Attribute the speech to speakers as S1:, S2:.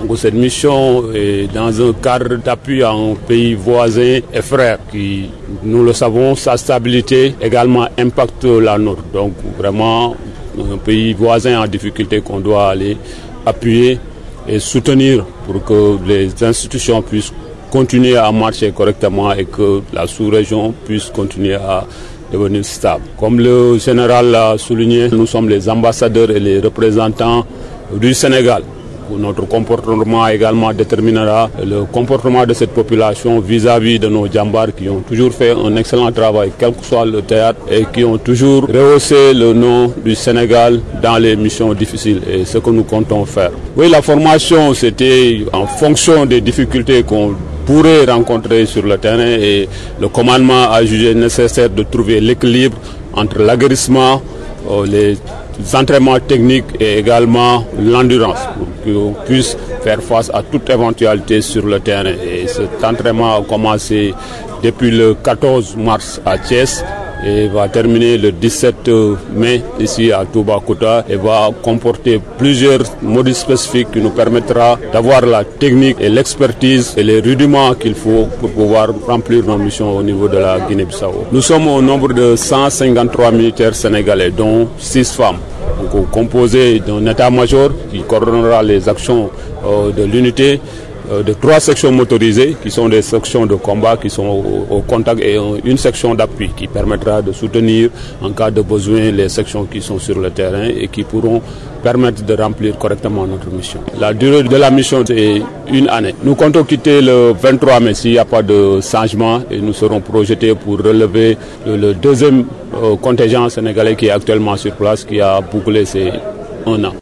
S1: Donc cette mission est dans un cadre d'appui à un pays voisin et frère qui, nous le savons, sa stabilité également impacte la nôtre. Donc vraiment un pays voisin en difficulté qu'on doit aller appuyer et soutenir pour que les institutions puissent continuer à marcher correctement et que la sous-région puisse continuer à devenir stable. Comme le général l'a souligné, nous sommes les ambassadeurs et les représentants du Sénégal. Notre comportement également déterminera le comportement de cette population vis-à-vis de nos djambars qui ont toujours fait un excellent travail, quel que soit le théâtre, et qui ont toujours rehaussé le nom du Sénégal dans les missions difficiles, et ce que nous comptons faire. Oui, la formation, c'était en fonction des difficultés qu'on pourrait rencontrer sur le terrain, et le commandement a jugé nécessaire de trouver l'équilibre entre l'aguerrissement, les entraînements techniques et également l'endurance pour qu'on puisse faire face à toute éventualité sur le terrain. Et cet entraînement a commencé depuis le 14 mars à Thiès et va terminer le 17 mai ici à Toubacouta et va comporter plusieurs modules spécifiques qui nous permettra d'avoir la technique et l'expertise et les rudiments qu'il faut pour pouvoir remplir nos missions au niveau de la Guinée-Bissau. Nous sommes au nombre de 153 militaires sénégalais, dont 6 femmes. Donc, composé d'un état-major qui coordonnera les actions de l'unité, de 3 sections motorisées qui sont des sections de combat qui sont au contact et une section d'appui qui permettra de soutenir en cas de besoin les sections qui sont sur le terrain et qui pourront permettre de remplir correctement notre mission. La durée de la mission est 1 année. Nous comptons quitter le 23 mai s'il n'y a pas de changement et nous serons projetés pour relever le deuxième contingent sénégalais qui est actuellement sur place qui a bouclé ses 1 an.